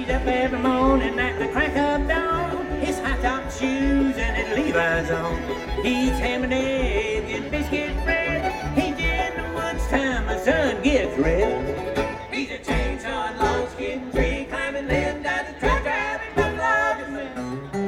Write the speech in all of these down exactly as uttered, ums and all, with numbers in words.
He's up every morning at the crack of dawn. His high-top shoes and his Levi's on. He eats ham and eggs and biscuit bread. He's in the woods time the sun gets red. He's a chainsaw, long skin, tree climbing, limb down the track driving, but love is man.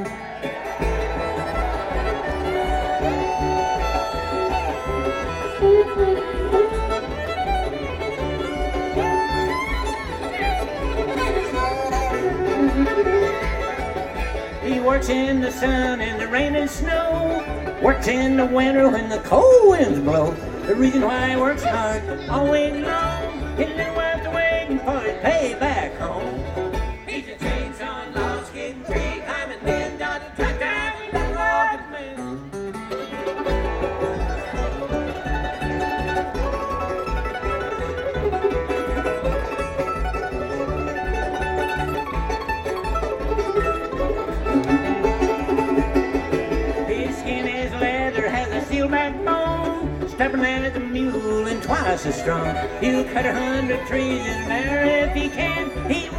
He works in the sun and the rain and snow, works in the winter when the cold winds blow. The reason why he works hard all week long, his little wife's waiting for his pay back home. He's a chainsaw, long skin, tree climbing, man, dotted, truck driving, the rocket man. Backbone, stubborn as a mule and twice as strong. He'll cut a hundred trees in there if he can. He